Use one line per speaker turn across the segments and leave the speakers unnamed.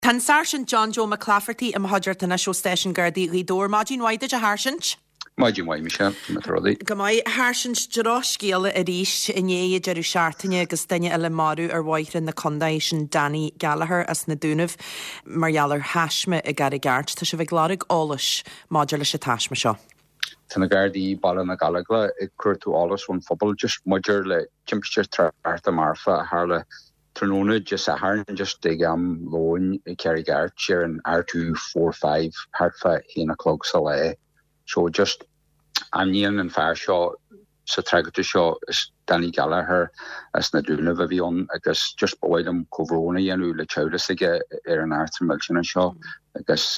Tan Sergeant John Joe McClafferty am Hodgerton na show station Gardi Ridor Majin Waida Harsint.
Majin Way Michelle Matrodi.
Gamai Harsint Jeroshgila a Rish in Ye Jeru Shartanya Gustania Elamaru or White in the Condation Danny Gallagher as Nadunav Marialler Hashme a Garigart to Shiviglarig Olish Modular Shatashmashaw.
Tanagardi Balana Galagla, it cur to Olish one football just modular temperature Arthur Marfa Harla. Ternona just a harn just dig loan carry guard share and R245 Hartfa in a clog saleh. So just Anion and Farshaw so tragedy show is Danny Gallagher as Naduna Vivion, I guess just boy them Covroni and Ula Chowdasiga Aaron Arthur Milton and Shaw. I guess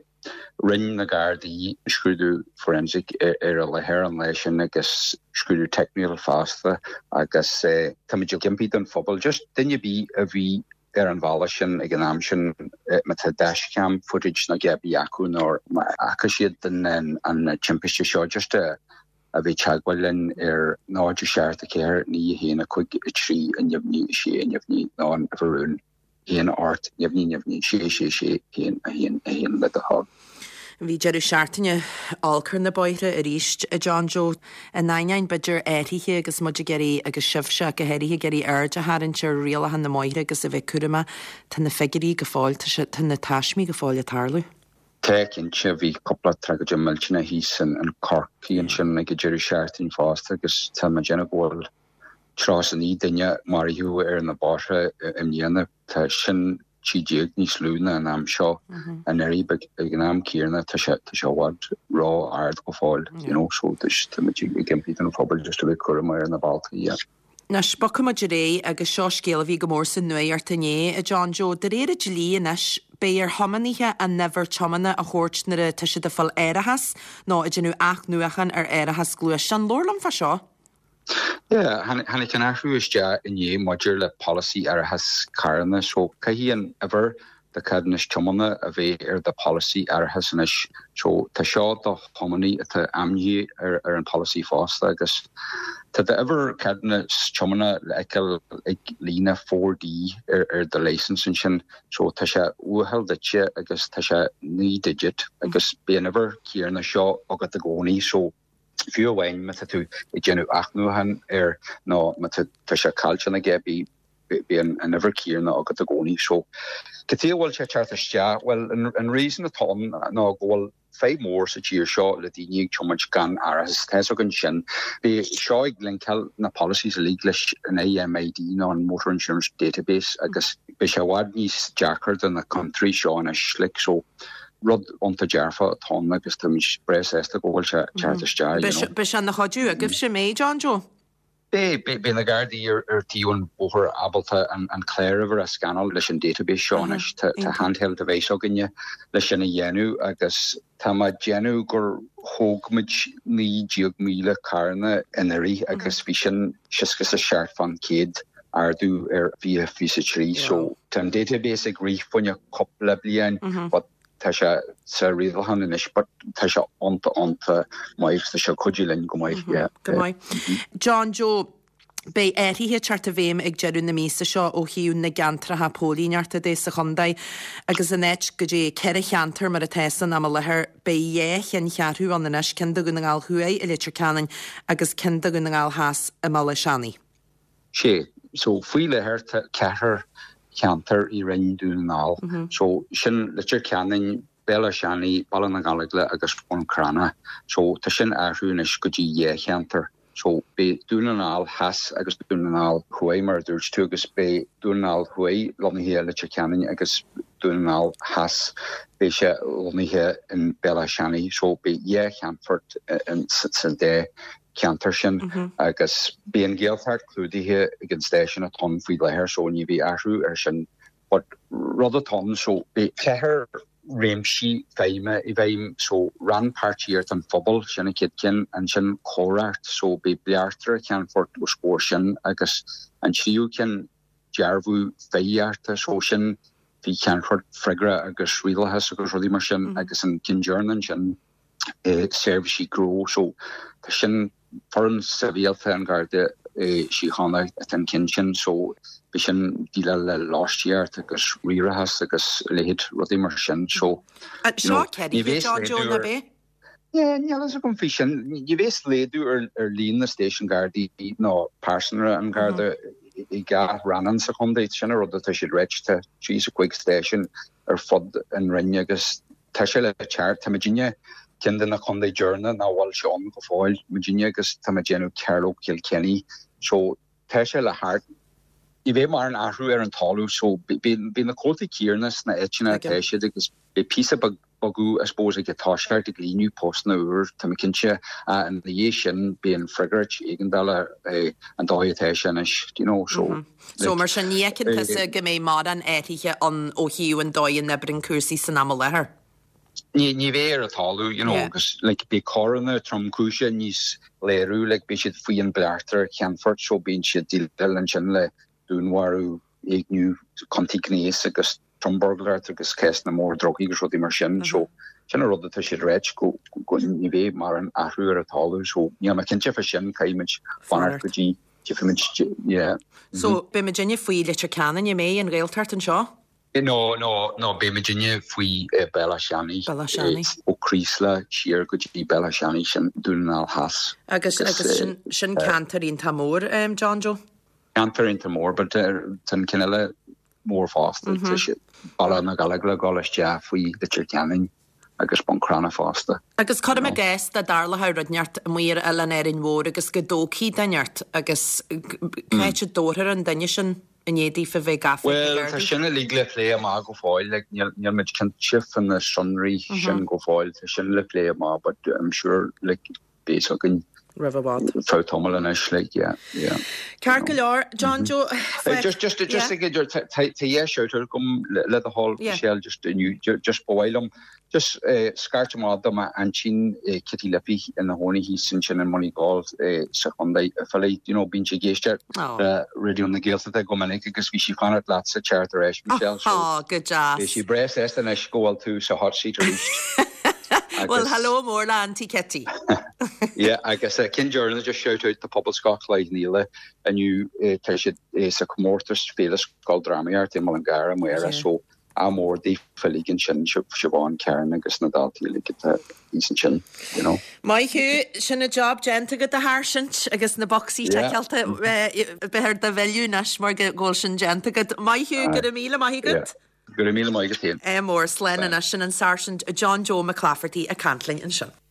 Rin the Gardi Scrudu forensic era Laher and Lation, I guess Scrudu technical faster, I guess Tamajil Gimpy done football, just then you be a V Aaron Valishan, Aganamshan, Mata dashcam footage, Nagabi Yakun or Akashid and Chimpish Shaw, just a Vichagwalin no just share the care, Ni in a quick tree and Yavni she and Yavni non Varun. In art, Yavni, she, in let the hog.
Vi Jeru Shartanya Alker na Boyre a Richt a John Joe a 99 Bidger Etihe agus Mudjageri a Gashivsha Gaheri Geri Urge Harincher Real Han the Moire gus a Vikurima tan the Figuri Gefall to tan the Tashmi Gefall Tarlu.
Take in Chevy couple of Tragajam Melchina Hees and Corky and Shin like a Jeru Shartin Foster gus Telmagena Gold. Tros and Edenya Mario in the Bosha Indiana Tashin Chijig Nis Luna and Amshaw and Eribig Ignam Kierna to what raw art of all, you know, so this to compete in football just to be Kurma in the Baltic, yeah.
Na Spokuma Jere a Gashoshkil Vigomorson Nuartanye a John Joe the Rere Jili and Ash Bayer Homaniha and never Chomana a Horchnere Tishidafal Erahas, no a Genu Ach Nuachan or Erahas Gluashan Lorlam Fashaw.
Yeah, han can actually is ja in ye modular policy has carna so kahian ever the cadnish chumana of the policy hasnish so ta shaw the hominy at the amye in policy fast I guess to the ever cadnish chumana like Lena 4D the licensing so tasha held that she I guess tasha ni digit I guess be never kierna shaw got the goni so few wine method Genu Achnuhan no method Tasha culture and be an never kier no got the goni so Katia will chat well and reason at home no go 5 more such year shot that the new much gun aras tesogan shin be shaw linkal na policies leglish an AMID non motor insurance database I guess Bishawadni's jackard in the country shaw and a schlick so Rod onto Jarfa Tom agus to press to go charter star
Bishan the Hodu a give she me John Joe
Be the Gardi or Tion over Abalta and Clare over a scanner listen database Shawnish to handheld device oganya listen a yenu agus Tama Genu gur hogmage ni Jugmila Karna eneri agus vision Shiskas a shart fan kid Ardu via physically so tam database agree when you couple of blian but Tasha real handinish, but Tasha onto my Tasha Kujilin go my yeah.
John Joe Bei he chart of vim ag jerun na mísa seo ó hiún na gantra ha pólínearta dé sa chundai agus a net go dé ceir cheantar mar a tesan am a lethir bei chin chearthú an na nes cinda gun ngáil huai I litir canan agus cinda gun ngáil has a mala shani.
Sé, so fui lethir ceathar Canter I rin dúnál. So sin litir canan Bella Shani, Balana Galagla agus on Crana. So ta sin ahrúnis go dí cheantar. So be dúnál has agus dúnál huai mar dúirt tú agus be dúnál huai lonihé litir canan agus dúnál has be se lonihé in Bella Shani. So be cheanfort in sitsin dé Cantersin agus being Gaeltart clúdithe against station a ton fui lehir so ni be ahrú sin but rather ton so be clear réimsí feime I bheim so ran partiíart an fphobal sin a kitkin and sin chorart so be bliartra Canfort was scoresin agus an siú can jarvu feiarta so sin fi Canfort fregra agus rialhas agus rudi mar sin agus an kinjournan sin servicey grow so sin foreign Seville and garde she hana at an kinchin so sin díle le látíart agus rirahas agus lehéad rudí mar sin seo.
Seo cedi John Jo na bé?
Nílas a gom fi sin, ní bhés léadú ar lín na station guardí ná persona an garda I ga ranan sa chundéit sin rud a si réite trí a quick station ar fod an rinne agus te se le chart ta Virginia kin na chundé journa na wal seán go fáil Virginia agus ta genú Carlo Kilkenny so te se le hart I bvé mar an ahrú ar an talú so bí na cóta cíarnas na etina te agus be pí bagú a spós ag táisceart ag líniu post na úr tá cinse an na dhé sin bí an frigart igen bella an dáhété sin is so.
So mar sin nícinnta go mé má an éitiche an ó hiú an dóin na brin cuasí san am lethir.
Ní bvé a talú agus be choranna tromcúise níos léirú le be siad faoin bleartar cheanfort so bín siad díl an sin le dúnharú agniu contínéis agus tromburglar agus kes na mór drogi gus rudi mar sin so sin a rud a si réit go ní bvé mar an ahrú a talú so ní ma ken fa sin caiimiid fan gotí
So be Virginia faoi litir canan mé an réaltart an seo?
No be Virginia faoi Bella Shani ó Crísla siar gotí Bella Shani sin dúnal has.
Agus sin cantarín tamór John Jo?
Cantarín tamór, but tan cinnne mór fásta ball na galagla gáiste faoi litir canan agus bonkrana fásta.
Agus chu a gist a darla haneart muir a lenérin mór agus go dócí daneart agus caiite dóthir an daine sin in édí fa bheith gafa.
Well, tá sinna lí le lé má go fáil, like níl mid can chif in the sunrí sin go fáil, tá sin le lé má, but I'm sure like basically
Riverbad.
Tomlin is like yeah.
Car go leor, John Jo.
Just to get your shouter come let the whole shell just boil just scar them and chin kitty lippy in the honey he's sin and money gold secondly affiliate being gester radio on the gales that they go manic because we she found it lots of charter Michelle
good job
she breast and I go all to so hot seat
well hello more Auntie Kitty.
Yeah, I guess Ken Jordan just shout out the Pobble Scott like Neela and you should a comortus Felix called Dramiart in Mullingar where so I'm more the Feligan Shin Siobhan Karen and Gus Nadalti like it decent chin,
My who shin a job genta get the harshant I guess na boxy takelta beheard the value nash more get golshin genta get my who good a meal my good.
Good a meal my good
more Slen and Ashin and Sergeant John Jo McClafferty a Cantling and Shin.